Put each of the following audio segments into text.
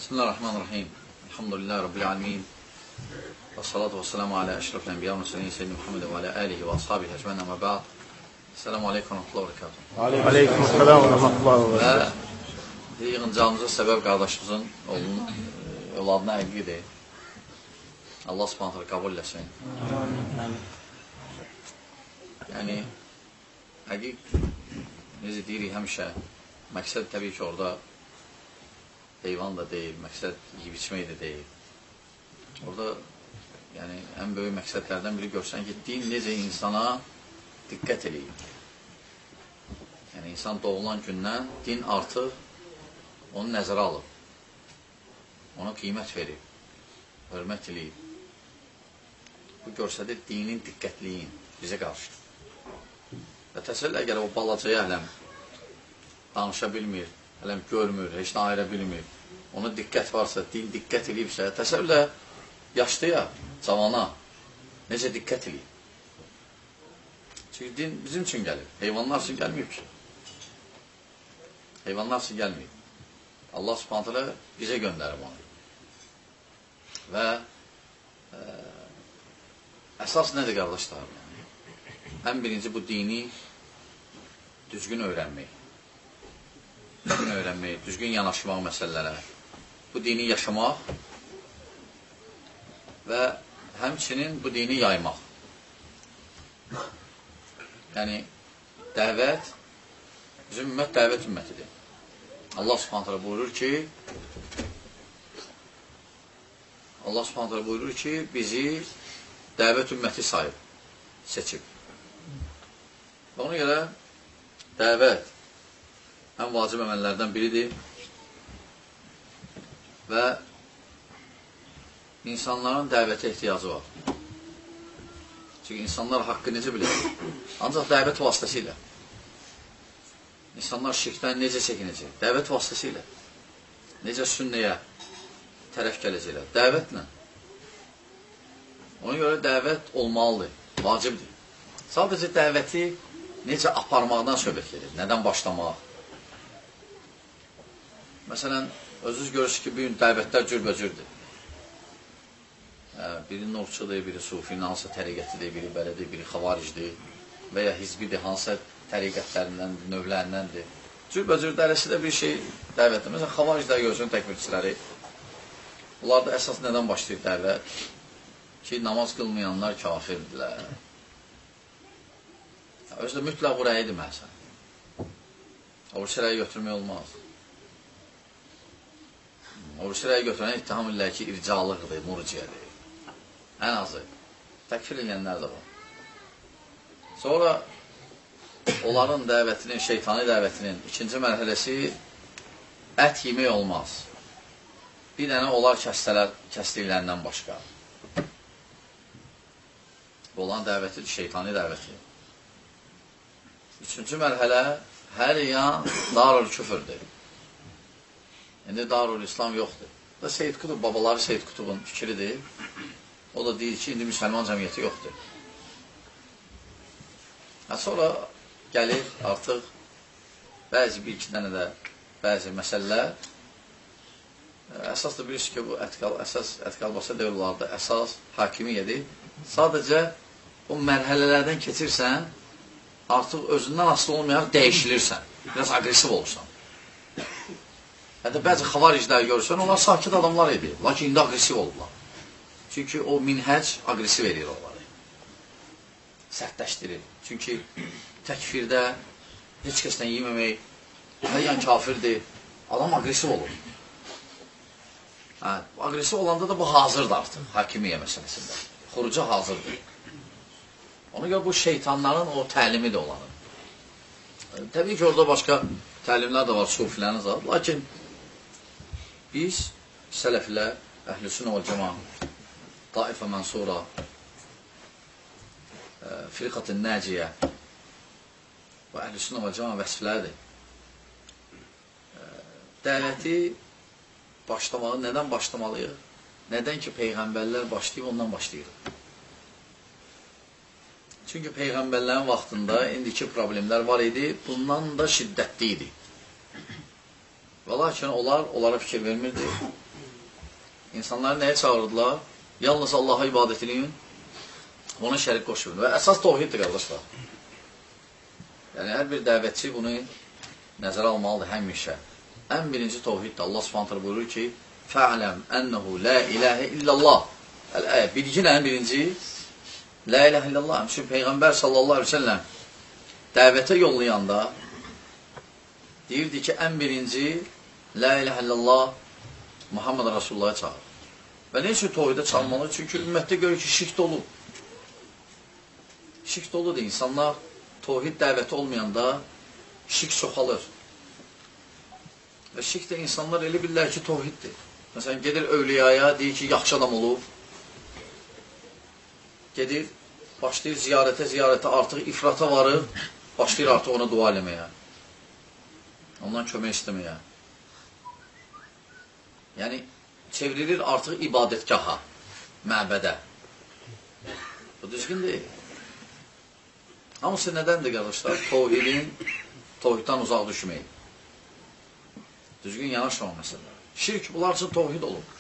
Bismillahirrahmanirrahim. Elhamdülillahi Rabbil alemin. Və salatu və selamu alə əşrafil ənbiya və müsəlin Seyyidina Muhammed və alə alihi və ashabihi əcmən əmə ba'd. Selamu aleykum və rahmetullahi və barakatuhu. Aleykum selam və rahmetullahi və barakatuhu. Və yığıncağımıza səbəb qardaşımızın evladına əqidir. Allah subhanətlə qəbul eləsin. Yəni, əqiq, necə deyirik həmişə, məqsəd təbii ki, orada heyvan da deyil, məqsəd yiyib içmək də deyil. Orada yəni, ən böyük məqsədlərdən biri görsən ki, din necə insana diqqət eləyir. Yəni, insan doğulan gündən din artıq onu nəzərə alıb. Ona qiymət verib, hörmət eləyib. Bu görsədir dinin diqqətliyin bizə qarşı. Və təsəvvür əgər o balacaya hələm danışa bilmir, hələm görmür, heç nə ayıra bilmir, ona diqqət varsa, din diqqət eləyibsə, təsəvvürlə yaşlıya, cavana necə diqqət eləyib? Çünki din bizim üçün gəlib, heyvanlar üçün gəlməyib ki. Heyvanlar üçün gəlməyib. Allah subhanətələ bizə göndərib onu. Və əsas nədir, qardaşlar? Ən birinci bu dini düzgün öyrənmək. Düzgün öyrənmək, düzgün yanaşmaq məsələlərə. Bu dini yaşamaq və həmçinin bu dini yaymaq. Yəni, dəvət, bizim ümmət dəvət ümmətidir. Allah subhanətələ buyurur ki, bizi dəvət ümməti sayıb, seçib. Və ona görə dəvət ən vacib əməllərdən biridir və insanların dəvətə ehtiyacı var. Çünki insanlar haqqı necə bilir? Ancaq dəvət vasitəsilə. İnsanlar şirkdən necə çəkinəcək? Dəvət vasitəsilə. Necə sünnəyə tərəf gələcəklər? Dəvətlə. Ona görə dəvət olmalıdır, vacibdir. Sadəcə dəvəti necə aparmaqdan söhbət gedir, nədən başlamaq? Məsələn, özünüz görürsünüz ki, bir gün dəvətlər cürbəcürdür. Biri nurçudur, biri sufinin hansısa təriqətidir, biri belədir, biri xavaricdir və ya hizbidir, hansısa təriqətlərindəndir, növlərindəndir. Cürbəcür dərəsi də bir şey dəvətdir. Məsələn, xavariclər görsün təkbirçiləri. Bunlar da əsas nədən başlayır dəvət? Ki, namaz qılmayanlar kafirdirlər. Özdə mütləq bu rəyidir məhsən. Oruç rəyi götürmək olmaz. Oruç rəyi götürən ittiham edirlər ki, ircalıqdır, murciyədir. Ən azı. Təkfir edənlər də var. Sonra onların dəvətinin, şeytani dəvətinin ikinci mərhələsi ət yemək olmaz. Bir dənə onlar kəsdiklərindən başqa. Bu olan dəvətidir, şeytani dəvəti. Üçüncü mərhələ hər yan darul küfürdür. İndi darul İslam yoxdur. Da Seyyid Qutub, babaları Seyyid Qutubun fikridir. O da deyir ki, indi müsəlman cəmiyyəti yoxdur. Sonra gəlir artıq bəzi bir-iki dənə də bəzi məsələlər. Əsas da bilirsiniz ki, bu ətqal basa devlərdə əsas hakimiyyədir. Sadəcə o mərhələlərdən keçirsən, artıq özündən asılı olmayaraq dəyişilirsən. Biraz agresiv olursan. Hətta bəzi xavariclər görürsən, onlar sakit adamlar idi. Lakin indi agresiv olurlar. Çünki o minhəc agresiv edir onları. Sərtləşdirir. Çünki təkfirdə heç kəsdən yeməmək, hər yan kafirdir. Adam agresiv olur. Agresiv olanda da bu hazırdır artıq, hakimiyyə məsələsində. Xuruca hazırdır. Ona görə bu şeytanların o təlimi də olanır. Təbii ki, orada başqa təlimlər də var, sufilərin zat. Lakin biz sələflər, əhl-i-sünnə və cəmaət, taifə mənsura, firqat-ı nəciyyə və əhl-i-sünnə və cəmaət vəsfləridir. Dəvəti başlamalı, nədən başlamalıyıq? Nədən ki, peyğəmbərlər başlayıb, ondan başlayırıq. Çünki peyğəmbərlərin vaxtında indiki problemlər var idi, bundan da şiddətli idi. Və lakin onlara fikir vermirdi. insanları nəyə çağırdılar? Yalnız Allaha ibadət edin, ona şərik qoşun. Və əsas tövhiddir, qardaşlar. Yəni, hər bir dəvətçi bunu nəzərə almalıdır həmişə. Ən birinci tövhiddir. Allah Subhanahu buyurur ki, fə'ləm ənəhu la ilahə illallah. Bilgin ən birinci, la ilahə illallah. Çünki Peyğəmbər sallallahu aleyhi ve selləm dəvətə yollayanda deyirdi ki, ən birinci, la ilahə illallah, Muhammed Rasulullah'a çağır. Və nə üçün tövhidə çalmalı? Çünki ümmətdə görür ki, şirk dolu. Şirk doludur. İnsanlar tövhid dəvəti olmayanda şirk çoxalır. Və şirk də insanlar elə bilirlər ki, tövhiddir. Məsələn, gedir övliyaya, deyir ki, yaxşı adam olub. Gedir, başlayır ziyarətə, artıq ifrata varır, başlayır artıq ona dua eləməyə. Ondan kömək istəməyə. Yəni, çevrilir artıq ibadətgaha, məbədə. Bu düzgün deyil. Hamısı nədəndir, qardaşlar? Tövhiddən uzaq düşməyin. Düzgün yanaşmamaq məsələ. Şirk bunlar üçün tövhid olub.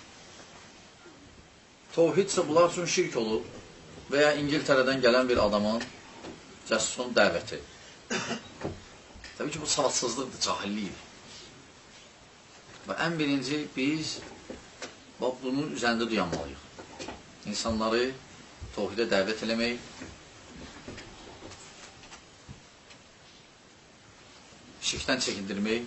Tövhidsə bunlar üçün şirk olub və ya İngiltərədən gələn bir adamın cəssun dəvəti. Təbii ki, bu savadsızlıqdır, cahillikdir. Və ən birinci biz bunun üzərində duyanmalıyıq. İnsanları tövhidə dəvət eləmək, şirkdən çəkindirmək,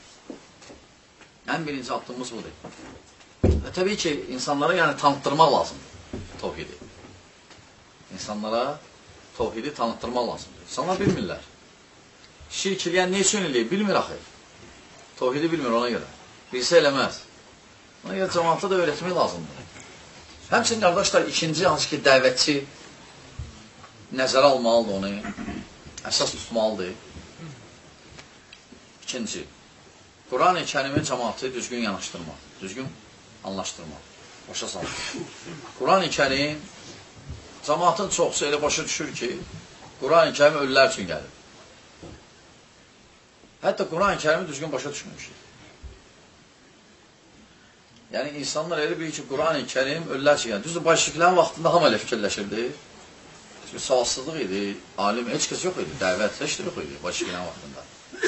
ən birinci addımımız budur. Və təbii ki, insanlara tanıtdırmaq lazımdır tövhidi. İnsanlara tövhidi tanıtdırmaq lazımdır. İnsanlar bilmirlər. Şirk eləyən nə üçün eləyir? Bilmir axı. Tövhidi bilmir ona görə. Bilsə eləməz. Ona görə cəmaata da öyrətmək lazımdır. Həmçinin, qardaşlar, ikinci hansı ki, dəvətçi nəzərə almalıdır onu, əsas tutmalıdır. İkinci, Quran-ı Kərimin cəmaatı düzgün yanaşdırmaq, düzgün anlaşdırmaq, başa salmaq. Quran-ı Kərim, cəmaatın çoxsu elə başa düşür ki, Quran-ı Kərim ölülər üçün gəlir. Hətta Quran-ı Kərimi düzgün başa düşmüşük. Yəni, insanlar elə bilir ki, Quran-ı Kərim ölülər üçün gəlir. Düzdür, başlıqların vaxtında hamı elə fikirləşirdi. Çünki savadsızlıq idi, alim, heç kəs yox idi, dəvət, heç də yox idi başlıqların vaxtında.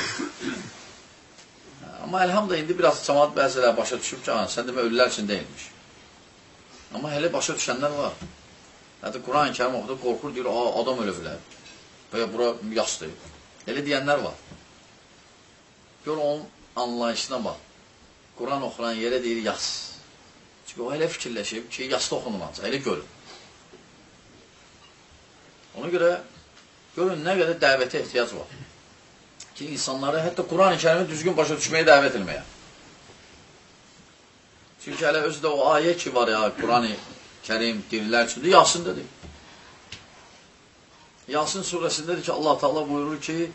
Amma əlhamdülillah, indi biraz cəmaat bəziləri başa düşüb ki, sən demə ölülər üçün deyilmiş. Amma hələ başa düşənlər var. Hətta Quran-ı Kərim oxuda qorxur, deyir, adam ölə bilər. Və ya bura yasdır. Elə deyənlər var. Gör onun anlayışına bax. Quran oxuran yerə deyir, yas. Çünki o elə fikirləşib ki, yasda oxunulacaq, elə görün. Ona görə, görün, nə qədər dəvətə ehtiyac var. Ki, insanları hətta Quran-ı Kərimi düzgün başa düşməyə dəvət etməyə. Çünki hələ özü də o ayə ki var ya, Quran-ı Kərim dirilər üçündür, Yasindədir. Yasin surəsindədir ki, Allah Teala buyurur ki,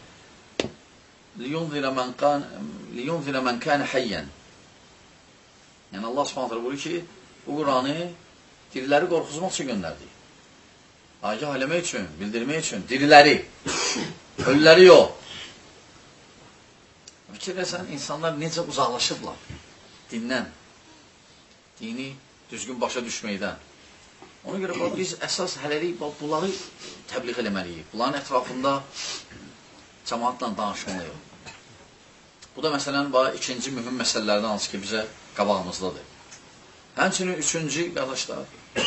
لِيُنْذِرَ مَنْ كَانَ حَيًّا. Yəni Allah Subhanahu buyurur ki, bu Quranı diriləri qorxuzmaq üçün göndərdik. Agah eləmək üçün, bildirmək üçün, diriləri, ölüləri yox. Fikirləsən, insanlar necə uzaqlaşıblar dindən, dini düzgün başa düşməkdən. Ona görə biz əsas hələlik bunları təbliğ eləməliyik. Bunların ətrafında cəmaatla danışmalıyıq. Bu da məsələn, ikinci mühüm məsələlərdən hansı ki, bizə qabağımızdadır. Həmçinin üçüncü, qardaşlar,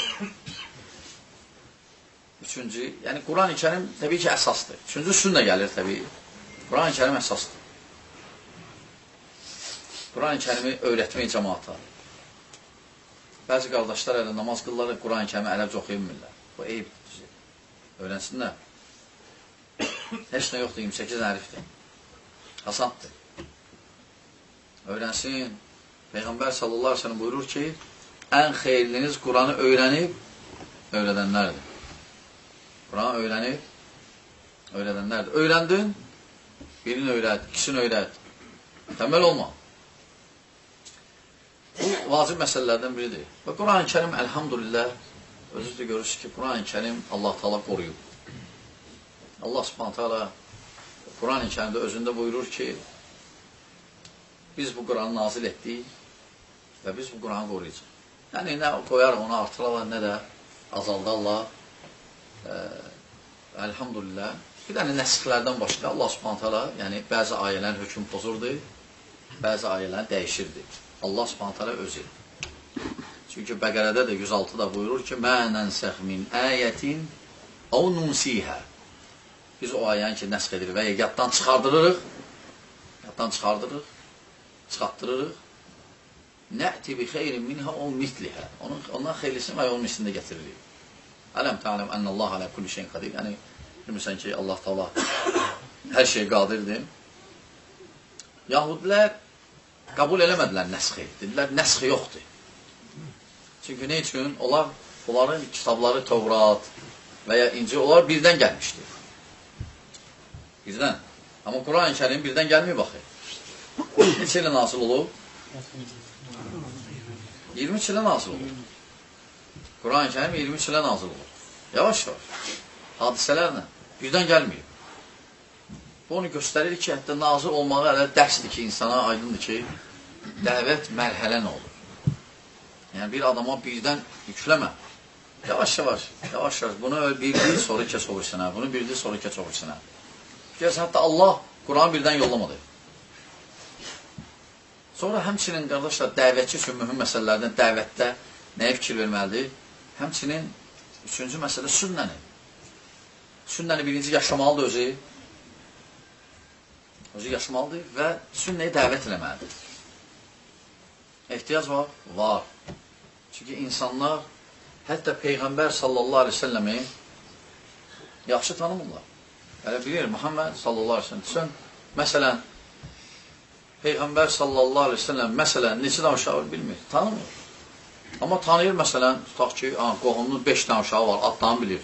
yəni Quran-ı Kərim təbii ki, əsasdır. Üçüncü sünnə gəlir təbii. Quran-ı Kərim əsasdır. Quran-ı Kərimi öyrətmək cəmaata. Bəzi qardaşlar hələ namaz qılırlar, Quran-ı Kərimi ərəbcə oxuya bilmirlər. Bu eyibdir. Öyrənsinlər. Heç nə yoxdur, 28 hərifdir. Asaddır. Öyrənsin. Peyğəmbər sallallahu aleyhi ve sellem buyurur ki, ən xeyirliniz Quranı öyrənib, öyrədənlərdir. Quranı öyrənib, öyrədənlərdir. Öyrəndin, birini öyrət, ikisini öyrət. Təməl olma. Bu, vacib məsələlərdən biridir. Və Quran-ı Kərim, əlhamdülillah, özünüzdə görürsünüz ki, Quran-ı Kərim Allah Teala qoruyub. Allah Subhanahu Teala Quran-ı Kərimdə özündə buyurur ki, biz bu Quranı nazil etdik və biz bu Quranı qoruyacaq. Yəni, nə qoyarıq, onu artırarlar, nə də azaldarlar. Elhamdülillah. Bir dənə nəsiklərdən başqa Allah subhanət hala, yəni bəzi ayələrin hökm pozurdu, bəzi ayələrin dəyişirdi. Allah subhanət hala özü. Çünki Bəqərədə də 106-da buyurur ki, Mə nənsəx min əyətin əv nusihə. Biz o ayəni ki, nəsx edirik və ya yaddan çıxardırırıq, çıxartdırırıq, nə'ti bi xeyrin minhə o mitlihə. Ondan xeylisini və onun mislində getiririk. Ələm təaləm ənəlləh alə kulli şeyin qadir. Yəni, bilmirsən ki, Allah Taala hər şey qadirdir. Yahudilər qəbul eləmədilər nəsxi. Dedilər, nəsxi yoxdur. Çünki nə üçün? Onların kitabları Tövrat və ya İncil, onlar birdən gəlmişdir. Birdən. Amma Quran-ı Kərim birdən gəlməyib baxır. Neçə ilə nazil olub? 23 ilə nazil olub. Quran-ı Kərim 23 ilə nazil olub. Yavaş-yavaş. Hadisələrlə. Birdən gəlməyib. Bu onu göstərir ki, hətta nazil olmağı elə dərsdir ki, insana aydındır ki, dəvət mərhələ nə olur? Yəni, bir adama birdən yükləmə. Yavaş-yavaş. Bunu bildiyi sonra keç olursunə. Bunu bildiyi sonra keç olursunə. Görürsən, hətta Allah Quranı birdən yollamadı. Sonra həmçinin, qardaşlar, dəvətçi üçün mühüm məsələlərdən dəvətdə nəyə fikir verməlidir? Həmçinin üçüncü məsələ sünnəni. Sünnəni birinci yaşamalıdır özü. Özü yaşamalıdır və sünnəyə dəvət eləməlidir. Ehtiyac var? Var. Çünki insanlar hətta Peyğəmbər sallallahu aleyhi ve selləmi yaxşı tanımırlar. Elə bilir, Muhammed sallallahu aleyhi ve sellem. Məsələn, Peyğəmbər sallallahu aleyhi ve sellem məsələn, neçə dənə uşağı bilmir, tanımır. Amma tanıyır, məsələn, tutaq ki, qohunun 5 dənə uşağı var, adlarını bilir.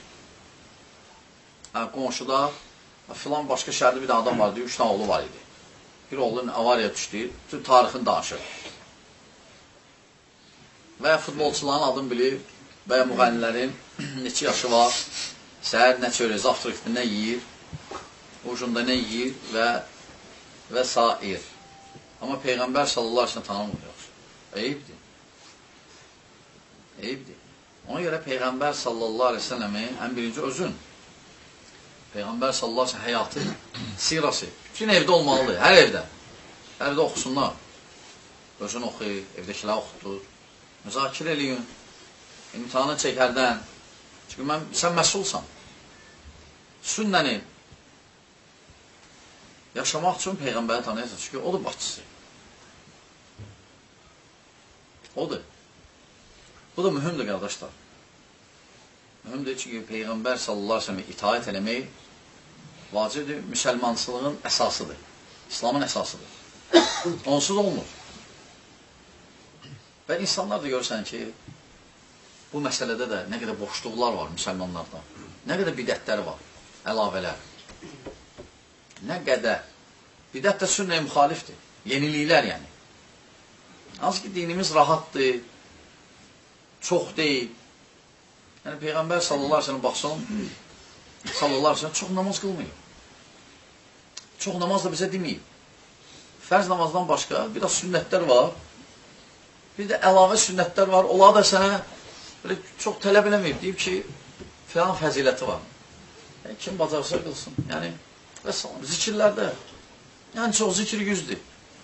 Qonşuda filan başqa şəhərli bir adam var, 3 dənə oğlu var idi. Bir oğlun avariyaya düşdü, bütün tarixini danışır. Və ya futbolçuların adını bilir, və ya müğənnilərin neçə yaşı var, səhər nə çörək, zavtrıqda nə yiyir, ucunda nə yiyir və sair. Amma Peyğəmbər sallallahu aleyhi ve sellem tanımır. Eyibdir. Eyibdir. Ona görə Peyğəmbər sallallahu aleyhi ve sellemi ən birinci özün, Peyğəmbər sallallahu aleyhi ve sellem həyatı, sirası, bütün evdə olmalıdır, hər evdə. Hər evdə oxusunlar. Özün oxuyur, evdəkilər oxutur, müzakirə eləyin, imtihanı çəkərdən. Çünki sən məsulsan. Sünnəni yaşamaq üçün Peyğəmbəri tanıyasın. Çünki odur başçısı. Odur. Bu da mühümdür, qardaşlar. Mühümdür, çünki Peyğəmbər sallallahu aleyhi ve sellem itaət eləmək vacibdir, müsəlmançılığın əsasıdır. İslamın əsasıdır. Onsuz olmur. Və insanlar da görürsən ki, bu məsələdə də nə qədər boşluqlar var müsəlmanlarda. Nə qədər bidətləri var, əlavələr. Nə qədər. Bidət də sünnəyə müxalifdir. Yeniliklər yəni. Az ki, dinimiz rahatdır, çox deyil. Yəni, Peyğəmbər sallallahu aleyhi ve sellem baxsın, sallallahu aleyhi ve sellem çox namaz qılmıyor. Çox namaz da bizə deməyib. Fərz namazdan başqa bir də sünnətlər var, bir də əlavə sünnətlər var. Onlar da sənə belə çox tələb eləməyib. Deyib ki, filan fəziləti var. Yəni, kim bacarsa qılsın. Yəni, və salam, zikirlərdə. Yəni, çox zikir 100'dür.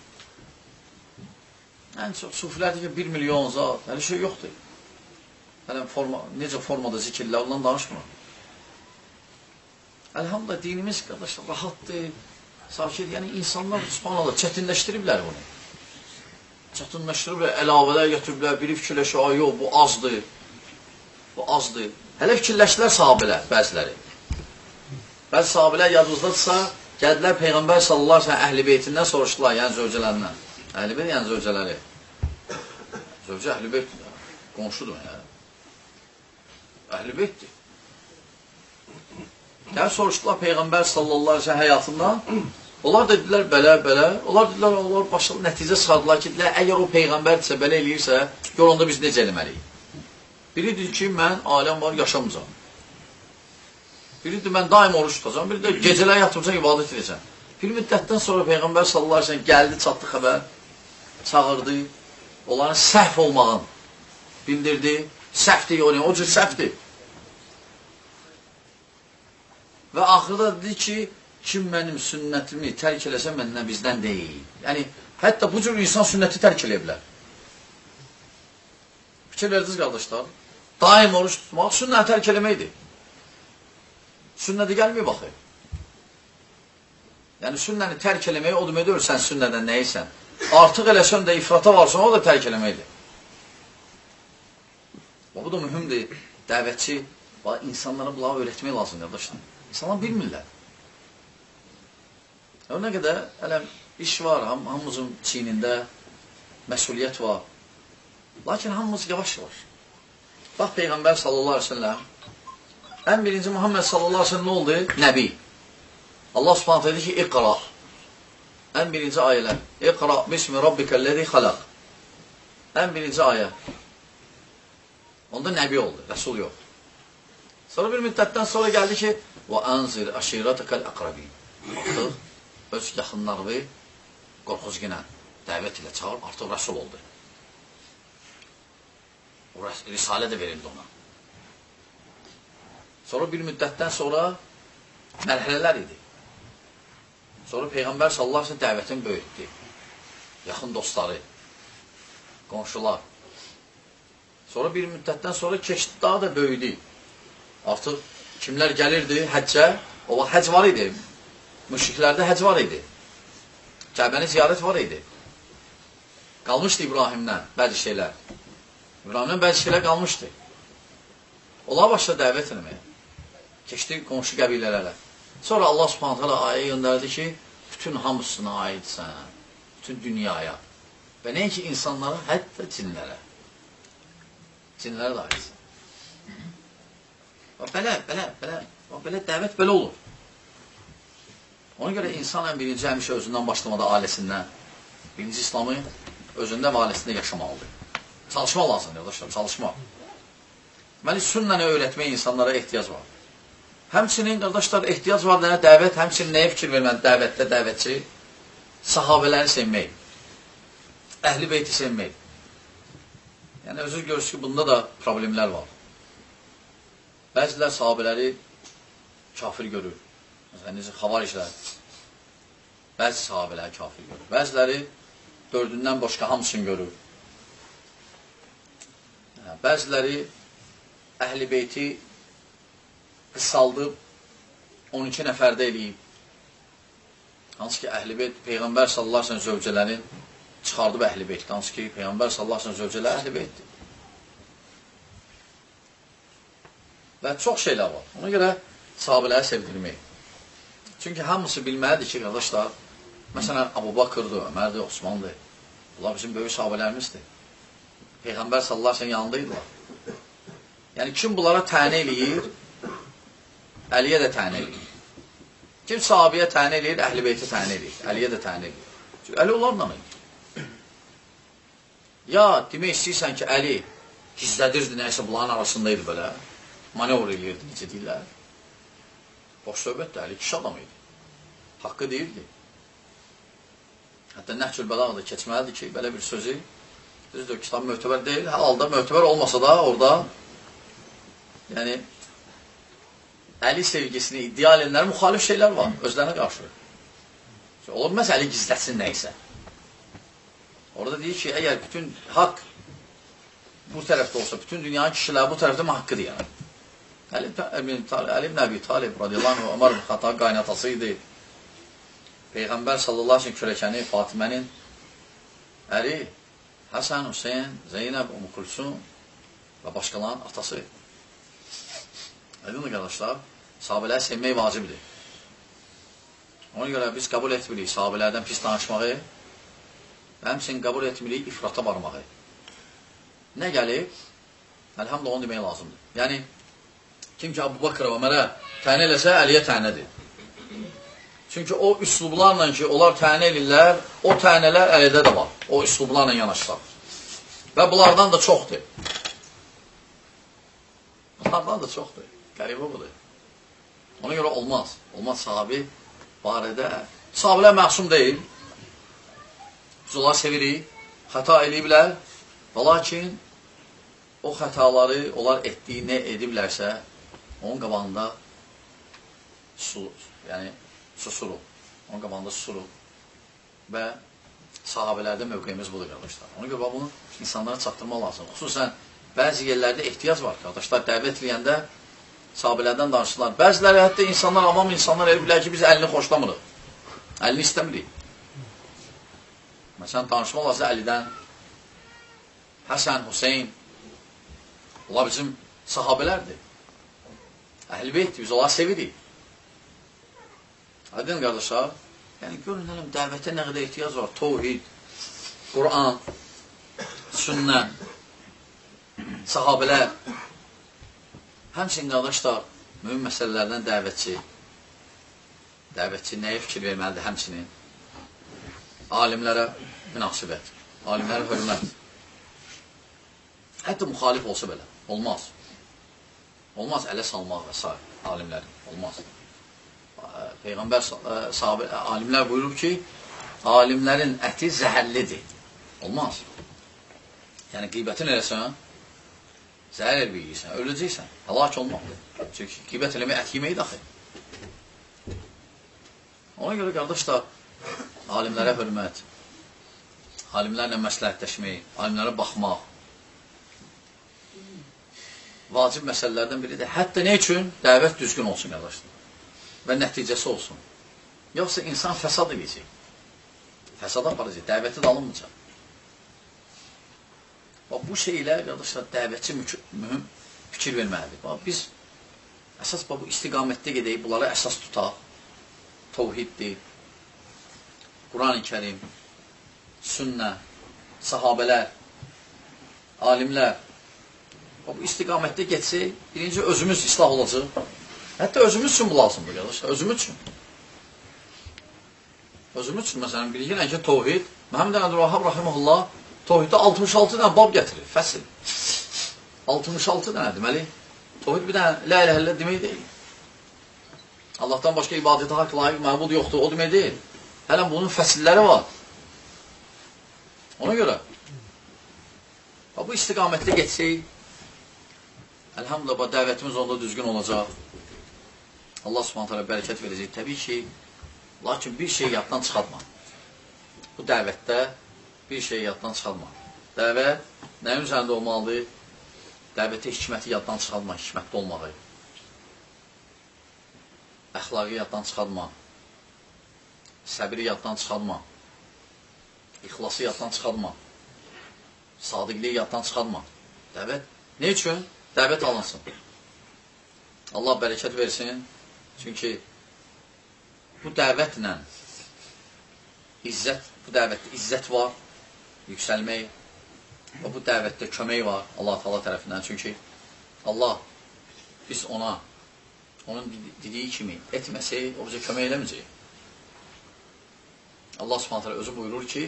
Yəni, çox sufilər deyir ki, 1 milyon zat, hələ şey yoxdur. Yəni, necə formada zikirlər, ondan danışmır. Elhamdülillah, dinimiz, qardaşlar, rahatdır, sakit. Yəni, insanlar, subhanallah, çətinləşdiriblər bunu. Çətinləşdiriblər, əlavələr götürüblər, biri fikirləşir, yox, bu azdır. Bu azdır. Hələ fikirləşdilər sahabələr, bəziləri. Bəzi sahabələr yadınızdadırsa, gəldilər Peyğəmbər sallallahu aleyhi ve sellem əhl-i beytindən soruşdular, yəni zövcələrindən. Əhl-i beyt, yəni zövcələri. Zövcə əhl-i beyt, qonşudur, yəni. Əhl-i beytdir. Gəl soruşdular Peyğəmbər sallallahu aleyhi ve sellem həyatından. Onlar dedilər, belə. Onlar dedilər, onlar başlı nəticə çıxardılar ki, əgər o Peyğəmbərdirsə, belə eləyirsə, gör onda biz necə eləməliyik? Biri deyir ki, mən aləm var, yaşamayacam. Biri deyir, mən daim oruç tutacam. Biri deyir, gecələr yatıracam, ibadət edəcəm. Bir müddətdən sonra Peyğəmbər sallallahu aleyhi ve sellem gəldi, çatdı xəbər, çağırdı, onların səhv olmağın, bildirdi. Səhvdir, o cür səhvdir. Və axırda dedi ki, kim mənim sünnətimi tərk eləsə məndən bizdən deyil. Yəni, hətta bu cür insan sünnəti tərk eləyə bilər. Fikir verdiniz, qardaşlar. Daim oruç tutmaq sünnəti tərk eləməkdir. Sünnədə gəlməyib baxı. Yəni, sünnəni tərk eləməyi o deməkdir, sən sünnədən nəyirsən? Artıq eləsən də ifrata varsan, o da tərk eləməkdir. Bu da mühümdir. Dəvətçi, insanlara bunları öyrətmək lazım, qardaşlar. İnsanlar bilmirlər. Nə qədər hələ iş var, hamımızın çiynində məsuliyyət var. Lakin hamımız yavaş-yavaş. Bax, Peyğəmbər sallallahu aleyhi ve sellem, ən birinci Muhammed sallallahu aleyhi ve sellem nə oldu? Nəbi. Allah subhanətə dedi ki, iqra. Ən birinci ayələr. İqra bismi rabbikəlləzi xalaq. Ən birinci ayə. Onda nəbi oldu, rəsul yox. Sonra bir müddətdən sonra gəldi ki, وَاَنْزِرْ أَشِيرَتَكَ الْأَقْرَبِينَ Artıq öz yaxınlarını qorxuzginə, dəvət ilə çağır, artıq rəsul oldu. O risalə də verildi ona. Sonra bir müddətdən sonra mərhələlər idi. Sonra Peyğəmbər sallallahu aleyhi ve sellem dəvətini böyütdü. Yaxın dostları, qonşular. Sonra bir müddətdən sonra keçdi, daha da böyüdü. Artıq kimlər gəlirdi həccə? O vaxt həcc var idi. Müşriklərdə həcc var idi. Kəbəni ziyarət var idi. Qalmışdı İbrahimdən bəzi şeylər. İbrahimdən bəzi şeylər qalmışdı. Onlar başladı dəvət etməyə. Keçdi qonşu qəbilələrlə. Sonra Allah subhanət hələ ayə göndərdi ki, bütün hamısına aidsən, bütün dünyaya. Və nəinki insanlara, hətta cinlərə. Cinlərə də aidsən. Belə dəvət belə olur. Ona görə insan ən birinci həmişə özündən başlamada ailəsindən, birinci İslamı özündə və ailəsində yaşamalıdır. Çalışmaq lazımdır, yoldaşlar, çalışmaq. Deməli, sünnəni öyrətməyə insanlara ehtiyac var. Həmçinin, qardaşlar, ehtiyac var dənə dəvət, həmçinin nəyə fikir verməli dəvətdə dəvətçi? Sahabələri sevmək, əhl-i beyti sevmək. Yəni, özünüz görürsünüz ki, bunda da problemlər var. Bəzilər sahabələri kafir görür. Məsələn, necə xavariclər. Bəzi sahabələri kafir görür. Bəziləri dördündən başqa hamısını görür. Bəziləri əhl-i beyti qısaldıb 12 nəfərdə eləyib. Hansı ki, əhl-i beyt Peyğəmbər sallallahu aleyhi ve sellem zövcələrini çıxardıb əhl-i beytdə. Hansı ki, Peyğəmbər sallallahu aleyhi ve sellem zövcələri əhl-i beytdir. Və çox şeylər var. Ona görə sahabələri sevdirmək. Çünki hamısı bilməlidir ki, qardaşlar, məsələn, Abu Bakırdır, Ömərdir, Osmandır. Bunlar bizim böyük sahabələrimizdir. Peyğəmbər sallallahu aleyhi ve sellem yanındaydılar. Yəni, kim bunlara tənə eləyir, Əliyə də tənə eləyir. Kim sahabiyə tənə eləyir, əhl-i beyti tənə eləyir. Əliyə də tənə eləyir. Çünki Əli onlarla eləyir. Ya, demək istəyirsən ki, Əli gizlədirdi, nəyəsə bunların arasındaydı belə. Manevr eləyirdi, necə deyirlər. Boş söhbətdir, Əli kişi adam idi. Haqqı deyirdi. Hətta Nəhcül Bəlağ da keçməlidir ki, belə bir sözü, düzdür, kitab möhtəbər deyil, halda möhtəbər olmasa da orada, yəni, Əli sevgisini iddia edənlər müxalif şeylər var, özlərinə qarşı. Olur, məsələ Əli gizlətsin nəysə. Orada deyir ki, əgər bütün haqq bu tərəfdə olsa, bütün dünyanın kişilər bu tərəfdə haqqıdır yəni. Əli ibn Əbi Talib radiyallahu anh, Ömər ibn Xattab qaynatası idi. Peyğəmbər sallallahu aleyhi ve sellem kürəkəni Fatimənin əri Həsən, Hüseyin, Zeynəb, Umu Kulsum və başqalarının atası. Aydındır qardaşlar, sahabələri sevmək vacibdir. Ona görə biz qəbul etmirik sahabələrdən pis danışmağı və həmçinin qəbul etmirik ifrata varmağı. Nə gəlib? Əlhamdülillah onu demək lazımdır. Yəni, kim ki Abu Bakır və Ömərə tənə eləsə, Əliyə tənədir. Çünki o üslublarla ki, onlar tənə elirlər, o tənələr Əlidə də var. O üslublarla yanaşlar. Və bunlardan da çoxdur. Bunlardan da çoxdur. Qəribə budur. Ona görə olmaz. Olmaz sahabi barədə. Sahabilər məsum deyil. Biz onları sevirik. Xəta eləyiblər. Və lakin o xətaları onlar etdiyi, nə ediblərsə, onun qabağında susurub. Onun qabağında susurub. Və sahabələrdə mövqeyimiz budur, qardaşlar. Ona görə bunu insanlara çatdırmaq lazım. Xüsusən, bəzi yerlərdə ehtiyac var, qardaşlar. Dəvət eləyəndə sahabələrdən danışırlar. Bəziləri, hətta insanlar, avam insanlar elə bilər ki, biz əlini xoşlamırıq. Əlini istəmirik. Məsələn, danışmaq lazım Əlidən, Həsən, Hüseyin, onlar bizim sahabələrdir. Əhl-i beytdir, biz onları sevirik. Aydın qardaşlar, yəni görün, dəvətə nə qədər ehtiyac var. Tovhid, Quran, sünnə, sahabələr. Həmçinin qardaşlar, mühüm məsələlərdən dəvətçi nəyə fikir verməlidir həmçinin? Alimlərə münasibət, alimlərə hörmət. Hətta müxalif olsa belə, olmaz. Olmaz ələ salmaq və s. alimlərin, olmaz. Peyğəmbər alimlər buyurub ki, alimlərin əti zəhərlidir. Olmaz. Yəni, qeybətin eləsən, zəhər elbiyirsən, öləcəksən, həlak olmaqdır. Çünki qeybət eləmək ət yeməyi daxil. Ona görə, qardaşlar, alimlərə hörmət, alimlərlə məsləhətləşmək, alimlərə baxmaq vacib məsələlərdən biridir. Hətta nə üçün? Dəvət düzgün olsun, qardaşlar. Və nəticəsi olsun. Yoxsa insan fəsad edəcək. Fəsada aparacaq, dəvəti də alınmayacaq. Bu şeylə, qardaşlar, dəvətçi mühüm fikir verməlidir. Biz əsas bu istiqamətdə gedək, bunları əsas tutaq. Tovhiddir, Quran-ı Kərim, sünnə, sahabələr, alimlər. Bu istiqamətdə geçsək, birinci özümüz islah olacaq. Hətta özümüz üçün bu lazımdır, qardaşlar, özümüz üçün. Özümüz üçün, məsələn, bilirəm ki, tovhid, Məhəmməd Əbdülvahhab Rahiməhullah tovhiddə 66 dənə bab gətirir, fəsil. 66 dənə deməli, tovhid bir dənə la iləhə illallah demək deyil. Allahdan başqa ibadətə haqq layiq məbud yoxdur, o demək deyil. Hələn bunun fəsilləri var. Ona görə, bu istiqamətdə geçsək, əlhamdülillah, dəvətimiz onda düzgün olacaq. Allah subhanət hələ bərəkət verəcək. Təbii ki, lakin bir şey yaddan çıxartma. Bu dəvətdə bir şey yaddan çıxartma. Dəvət nəyin üzərində olmalıdır? Dəvətə hikməti yaddan çıxartma, hikmətli olmağı. Əxlaqı yaddan çıxartma. Səbiri yaddan çıxartma. İxlası yaddan çıxartma. Sadiqliyi yaddan çıxartma. Dəvət nə üçün? Dəvət alınsın. Allah bərəkət versin. Çünki bu dəvətlə bu dəvətdə izzət var, yüksəlmək və bu dəvətdə kömək var Allah Teala tərəfindən. Çünki Allah biz onun dediyi kimi etməsək, o bizə kömək eləməyəcək. Allah Subhanahu taala özü buyurur ki,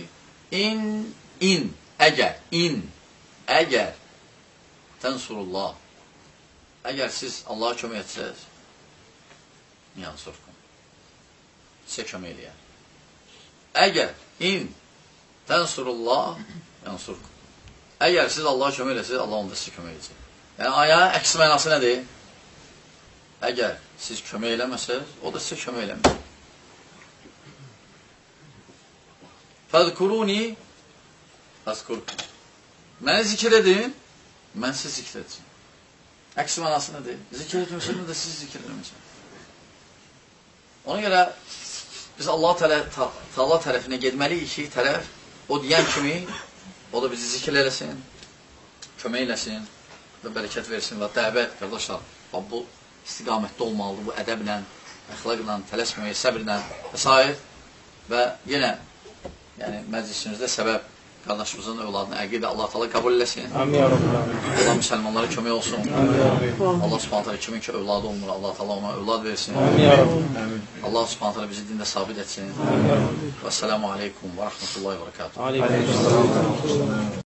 əgər tənsurullah, əgər siz Allah'a kömək etsəz, yansurkum, sizə kömək eləyər. Əgər tənsurullah, yansurkum. Əgər siz Allah'a kömək eləsəz, Allah onda sizə kömək edəcək. Yəni, ayağın əksi mənası nədir? Əgər siz kömək eləməsəz, o da sizə kömək eləmir. Fəzkuruni, əzkurkum. Məni zikr edin, mən siz zikr edəcəm. Əksi mənası nədir? Zikr etməsəz də siz zikr etməsəz. Ona görə biz Allah Teala tərəfinə getməliyik ki, tərəf o deyən kimi o da bizi zikr eləsin, kömək eləsin və bərəkət versin və dəvət, qardaşlar, bu istiqamətdə olmalıdır, bu ədəblə, əxlaqla, tələsməyə, səbirlə və s. Və yenə məclisimizdə səbəb qardaşımızın övladını əqidə Allah Teala qəbul eləsin. Allah müsəlmanlara kömək olsun. Allah Subhanahu taala kimin ki övladı olmur, Allah Teala ona övlad versin. Allah Subhanahu taala bizi dində sabit etsin. Və səlamu aleykum və rəhmətullahi və bərəkatuhu.